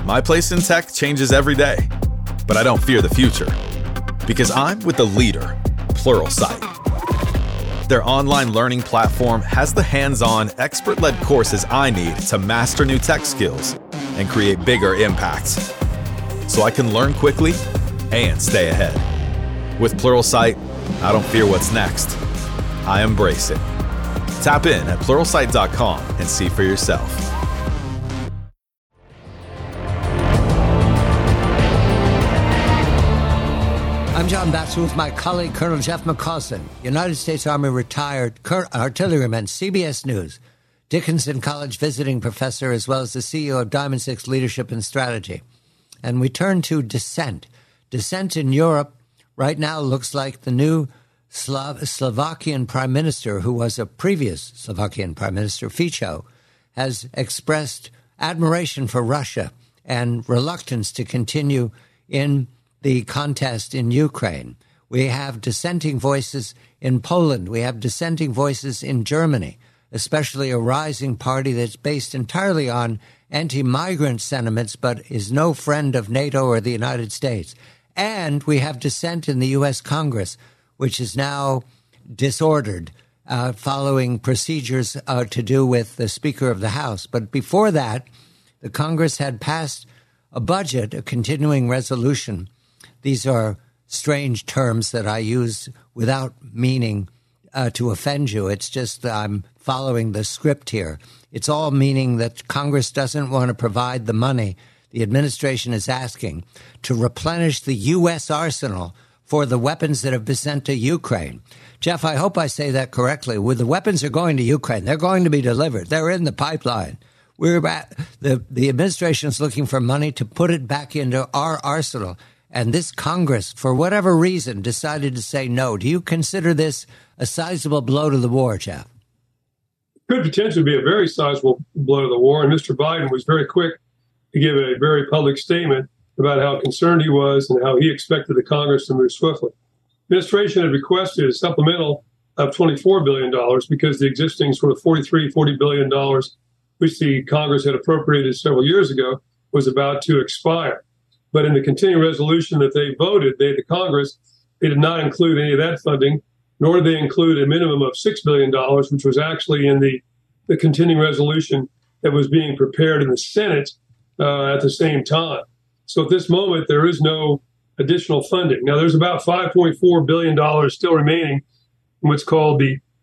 My place in tech changes every day, but I don't fear the future because I'm with the leader, Pluralsight. Their online learning platform has the hands-on, expert-led courses I need to master new tech skills and create bigger impacts, so I can learn quickly and stay ahead. With Pluralsight, I don't fear what's next. I embrace it. Tap in at Pluralsight.com and see for yourself. I'm John Batchelor with my colleague, Colonel Jeff McCausland, United States Army retired artilleryman, CBS News, Dickinson College visiting professor, as well as the CEO of Diamond Six Leadership and Strategy. And we turn to dissent. Dissent in Europe right now looks like the new Slovakian prime minister, who was a previous Slovakian prime minister, Fico, has expressed admiration for Russia and reluctance to continue in the contest in Ukraine. We have dissenting voices in Poland. We have dissenting voices in Germany, especially a rising party that's based entirely on anti-migrant sentiments but is no friend of NATO or the United States. And we have dissent in the U.S. Congress, which is now disordered following procedures to do with the Speaker of the House. But before that, the Congress had passed a budget, a continuing resolution. These are strange terms that I use without meaning to offend you. It's just I'm following the script here. It's all meaning that Congress doesn't want to provide the money the administration is asking to replenish the U.S. arsenal for the weapons that have been sent to Ukraine. Jeff, I hope I say that correctly. When the weapons are going to Ukraine, they're going to be delivered. They're in the pipeline. The administration is looking for money to put it back into our arsenal. And this Congress, for whatever reason, decided to say no. Do you consider this a sizable blow to the war, Jeff? Could potentially be a very sizable blow to the war. And Mr. Biden was very quick to give a very public statement about how concerned he was and how he expected the Congress to move swiftly. The administration had requested a supplemental of $24 billion because the existing sort of $40 billion, which the Congress had appropriated several years ago, was about to expire. But in the continuing resolution that they voted, the Congress, they did not include any of that funding, nor did they include a minimum of $6 billion, which was actually in the continuing resolution that was being prepared in the Senate at the same time. So at this moment, there is no additional funding. Now, there's about $5.4 billion still remaining in what's called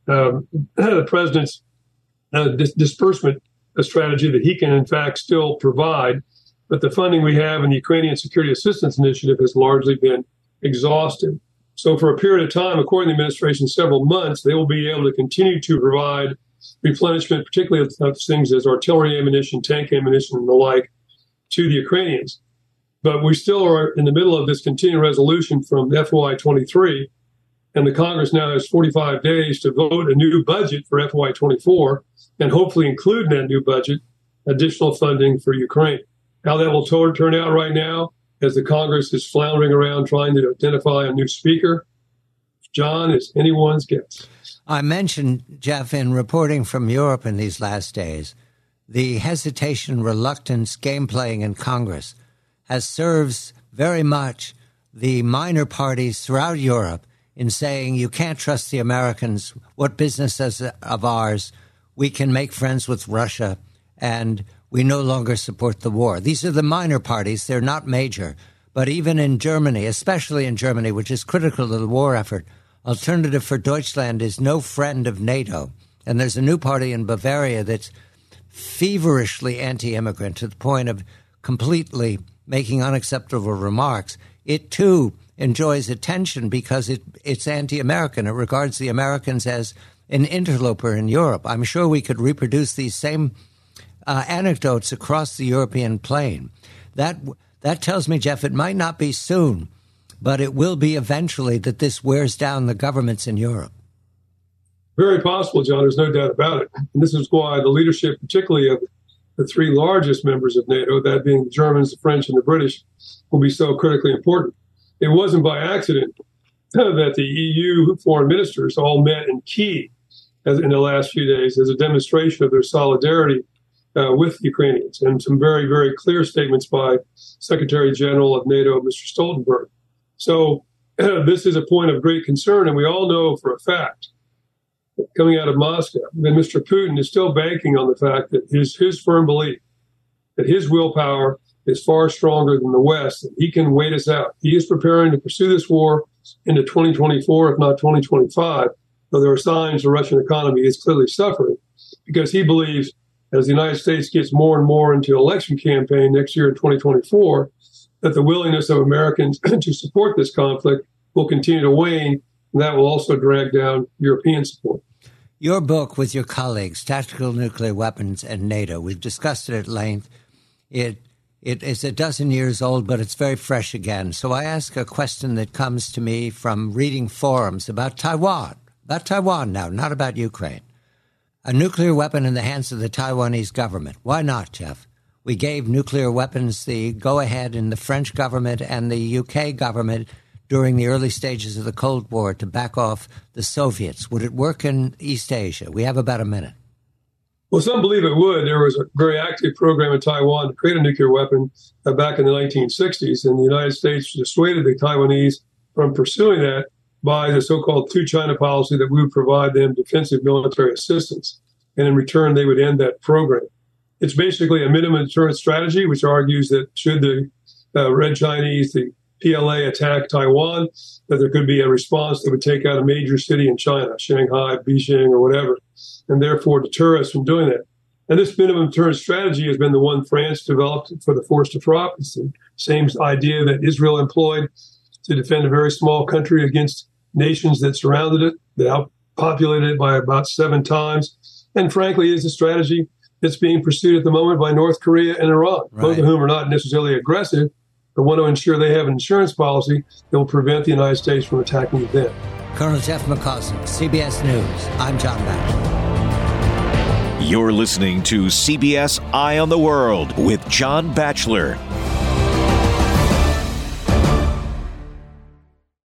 the president's disbursement strategy that he can, in fact, still provide. But the funding we have in the Ukrainian Security Assistance Initiative has largely been exhausted. So for a period of time, according to the administration, several months, they will be able to continue to provide replenishment, particularly of things as artillery ammunition, tank ammunition, and the like, to the Ukrainians. But we still are in the middle of this continuing resolution from FY23, and the Congress now has 45 days to vote a new budget for FY24 and hopefully include in that new budget additional funding for Ukraine. How that will turn out right now, as the Congress is floundering around trying to identify a new speaker, John, is anyone's guess. I mentioned, Jeff, in reporting from Europe in these last days, the hesitation, reluctance, game playing in Congress serves very much the minor parties throughout Europe in saying you can't trust the Americans. What business is of ours? We can make friends with Russia, and we no longer support the war. These are the minor parties. They're not major. But even in Germany, especially in Germany, which is critical to the war effort, Alternative for Deutschland is no friend of NATO. And there's a new party in Bavaria that's feverishly anti-immigrant to the point of completely making unacceptable remarks. It, too, enjoys attention because it's anti-American. It regards the Americans as an interloper in Europe. I'm sure we could reproduce these same anecdotes across the European plain. That tells me, Jeff, it might not be soon, but it will be eventually that this wears down the governments in Europe. Very possible, John. There's no doubt about it. And this is why the leadership, particularly of the three largest members of NATO, that being the Germans, the French, and the British, will be so critically important. It wasn't by accident that the EU foreign ministers all met in Kyiv in the last few days as a demonstration of their solidarity with Ukrainians, and some very, very clear statements by Secretary General of NATO, Mr. Stoltenberg. So this is a point of great concern, and we all know for a fact, coming out of Moscow, that Mr. Putin is still banking on the fact that his firm belief that his willpower is far stronger than the West, and he can wait us out. He is preparing to pursue this war into 2024, if not 2025, though there are signs the Russian economy is clearly suffering, because he believes as the United States gets more and more into election campaign next year in 2024, that the willingness of Americans to support this conflict will continue to wane, and that will also drag down European support. Your book with your colleagues, Tactical Nuclear Weapons and NATO, we've discussed it at length. It is a dozen years old, but it's very fresh again. So I ask a question that comes to me from reading forums about Taiwan now, not about Ukraine. A nuclear weapon in the hands of the Taiwanese government. Why not, Jeff? We gave nuclear weapons the go-ahead in the French government and the UK government during the early stages of the Cold War to back off the Soviets. Would it work in East Asia? We have about a minute. Well, some believe it would. There was a very active program in Taiwan to create a nuclear weapon back in the 1960s, and the United States dissuaded the Taiwanese from pursuing that by the so-called two-China policy that we would provide them defensive military assistance, and in return, they would end that program. It's basically a minimum deterrent strategy, which argues that should the Red Chinese, the PLA, attack Taiwan, that there could be a response that would take out a major city in China, Shanghai, Beijing, or whatever, and therefore deter us from doing that. And this minimum deterrent strategy has been the one France developed for the force to prop. It's the same idea that Israel employed to defend a very small country against nations that surrounded it, that outpopulated it by about 7 times. And frankly, is a strategy that's being pursued at the moment by North Korea and Iran, right, both of whom are not necessarily aggressive, but want to ensure they have an insurance policy that will prevent the United States from attacking them. Colonel Jeff McCausland, CBS News. I'm John Batchelor. You're listening to CBS Eye on the World with John Batchelor.